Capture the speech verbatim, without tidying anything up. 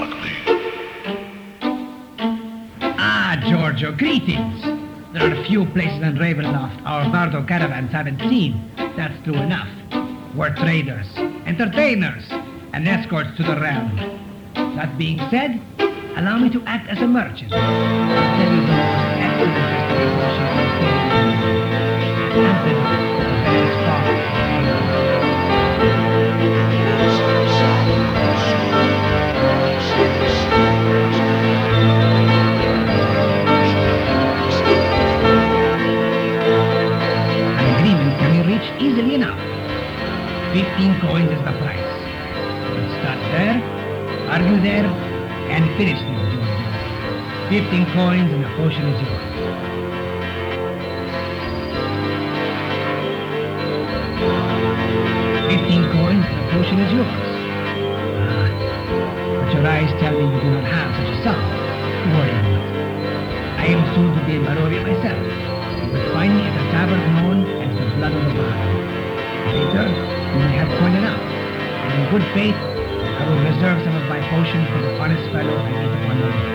darkly. Ah, Giorgio, greetings. There are a few places in Ravenloft our Bardo caravans haven't seen. That's true enough. We're traders, entertainers, and escorts to the realm. That being said, allow me to act as a merchant. I'll tell you the most excellent destination on the field. Antidote to the various parts. An agreement can be reached easily enough. Fifteen coins is the price. We'll start there, argue there, and finish this, Giorgio. Fifteen coins and the potion is yours. Fifteen coins and the potion is yours. Ah, but your eyes tell me you do not have such a sum. Don't worry not. I am soon to be in Barovia myself. You will find me at a tavern known as the Blood of the Vine. Later, you may have coin enough, and in good faith, I will reserve some of my potions for the honest fellow I meet upon the way.